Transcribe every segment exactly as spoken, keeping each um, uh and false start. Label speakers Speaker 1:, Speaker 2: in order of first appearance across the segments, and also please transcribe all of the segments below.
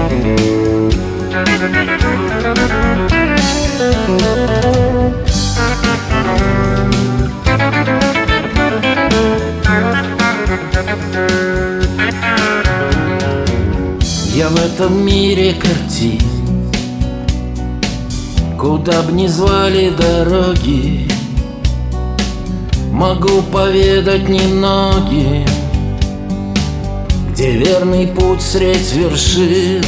Speaker 1: Я в этом мире картин, куда б ни звали дороги, могу поведать немногим, где верный путь средь вершин.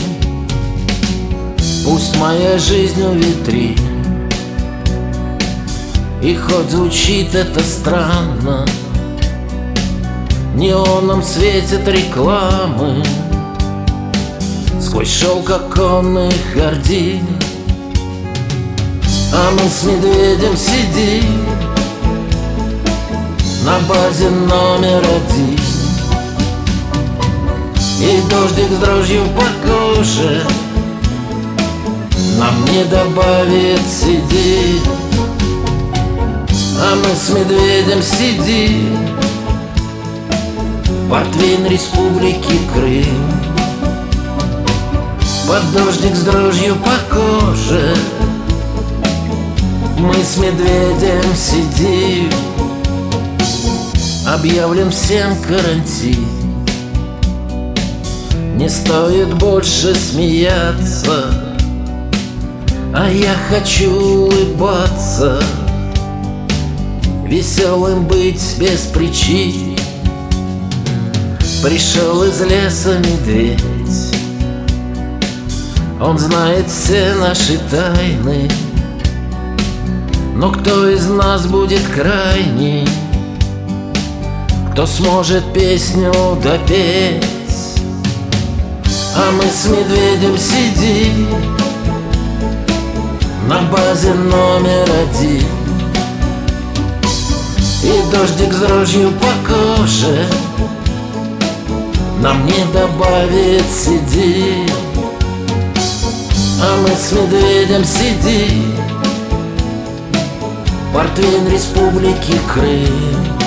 Speaker 1: Пусть моя жизнь у витрин, и хоть звучит это странно, неоном светят рекламы сквозь шелк оконных гордин. А мы с медведем сидим на базе номер один, и дождик с дрожью по коже нам не добавит сидеть. А мы с медведем сидим, портвейн Республики Крым, под дождик с дрожью по коже мы с медведем сидим. Объявлен всем карантин, не стоит больше смеяться, а я хочу улыбаться, веселым быть без причин. Пришел из леса медведь, он знает все наши тайны, но кто из нас будет крайний, кто сможет песню допеть? А мы с медведем сидим на базе номер один, и дождик с дрожью по коже нам не добавит сидеть. А мы с медведем сидим, портвейн Республики Крым,